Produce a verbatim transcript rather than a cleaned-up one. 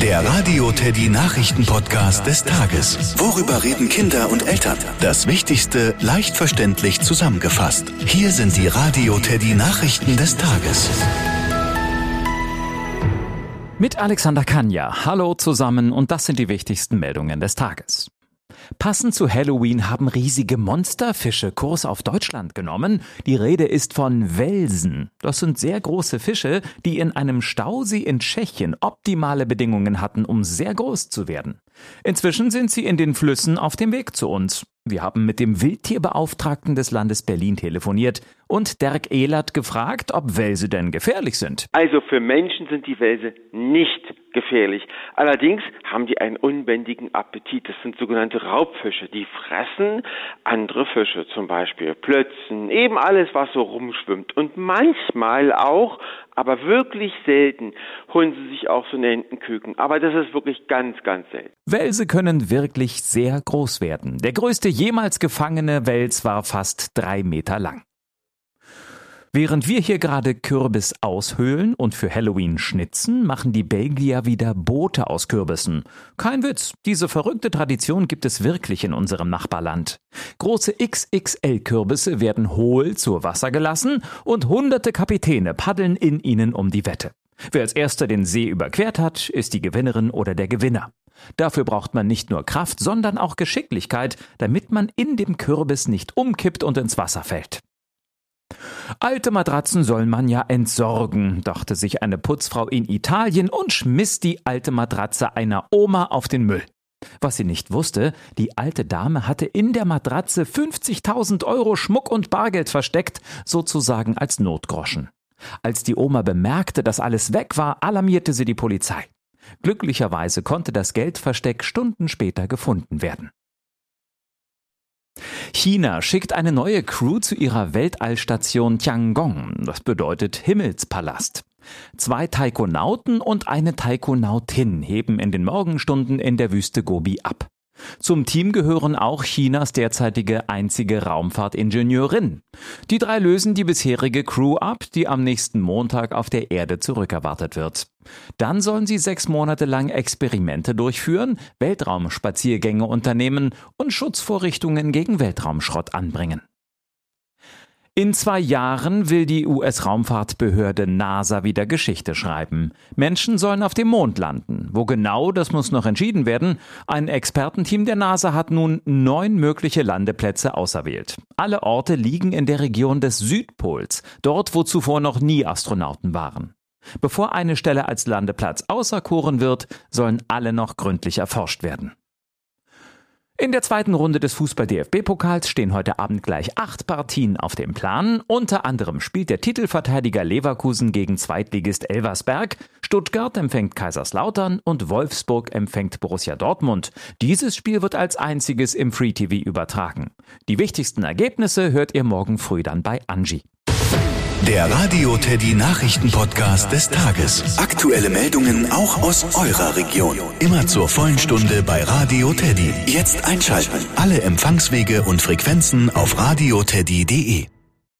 Der Radio Teddy Nachrichten-Podcast des Tages. Worüber reden Kinder und Eltern? Das Wichtigste leicht verständlich zusammengefasst. Hier sind die Radio Teddy Nachrichten des Tages. Mit Alexander Kanja. Hallo zusammen und das sind die wichtigsten Meldungen des Tages. Passend zu Halloween haben riesige Monsterfische Kurs auf Deutschland genommen. Die Rede ist von Welsen. Das sind sehr große Fische, die in einem Stausee in Tschechien optimale Bedingungen hatten, um sehr groß zu werden. Inzwischen sind sie in den Flüssen auf dem Weg zu uns. Wir haben mit dem Wildtierbeauftragten des Landes Berlin telefoniert und Dirk Ehlert gefragt, ob Welse denn gefährlich sind. Also für Menschen sind die Welse nicht gefährlich. Allerdings haben die einen unbändigen Appetit. Das sind sogenannte Raubfische. Die fressen andere Fische, zum Beispiel Plötzen, eben alles, was so rumschwimmt. Und manchmal auch, aber wirklich selten, holen sie sich auch so eine Entenküken. Aber das ist wirklich ganz, ganz selten. Welse können wirklich sehr groß werden. Der größte jemals gefangene Wels war fast drei Meter lang. Während wir hier gerade Kürbis aushöhlen und für Halloween schnitzen, machen die Belgier wieder Boote aus Kürbissen. Kein Witz, diese verrückte Tradition gibt es wirklich in unserem Nachbarland. Große X X L-Kürbisse werden hohl zu Wasser gelassen und hunderte Kapitäne paddeln in ihnen um die Wette. Wer als erster den See überquert hat, ist die Gewinnerin oder der Gewinner. Dafür braucht man nicht nur Kraft, sondern auch Geschicklichkeit, damit man in dem Kürbis nicht umkippt und ins Wasser fällt. Alte Matratzen soll man ja entsorgen, dachte sich eine Putzfrau in Italien und schmiss die alte Matratze einer Oma auf den Müll. Was sie nicht wusste, die alte Dame hatte in der Matratze fünfzigtausend Euro Schmuck und Bargeld versteckt, sozusagen als Notgroschen. Als die Oma bemerkte, dass alles weg war, alarmierte sie die Polizei. Glücklicherweise konnte das Geldversteck Stunden später gefunden werden. China schickt eine neue Crew zu ihrer Weltallstation Tiangong. Das bedeutet Himmelspalast. Zwei Taikonauten und eine Taikonautin heben in den Morgenstunden in der Wüste Gobi ab. Zum Team gehören auch Chinas derzeitige einzige Raumfahrtingenieurin. Die drei lösen die bisherige Crew ab, die am nächsten Montag auf der Erde zurückerwartet wird. Dann sollen sie sechs Monate lang Experimente durchführen, Weltraumspaziergänge unternehmen und Schutzvorrichtungen gegen Weltraumschrott anbringen. In zwei Jahren will die U S-Raumfahrtbehörde NASA wieder Geschichte schreiben. Menschen sollen auf dem Mond landen. Wo genau, das muss noch entschieden werden. Ein Expertenteam der NASA hat nun neun mögliche Landeplätze auserwählt. Alle Orte liegen in der Region des Südpols, dort wo zuvor noch nie Astronauten waren. Bevor eine Stelle als Landeplatz auserkoren wird, sollen alle noch gründlich erforscht werden. In der zweiten Runde des Fußball-D F B-Pokals stehen heute Abend gleich acht Partien auf dem Plan. Unter anderem spielt der Titelverteidiger Leverkusen gegen Zweitligist Elversberg, Stuttgart empfängt Kaiserslautern und Wolfsburg empfängt Borussia Dortmund. Dieses Spiel wird als einziges im Free-T V übertragen. Die wichtigsten Ergebnisse hört ihr morgen früh dann bei Angie. Der Radio Teddy Nachrichten-Podcast des Tages. Aktuelle Meldungen auch aus eurer Region. Immer zur vollen Stunde bei Radio Teddy. Jetzt einschalten. Alle Empfangswege und Frequenzen auf radioteddy punkt de.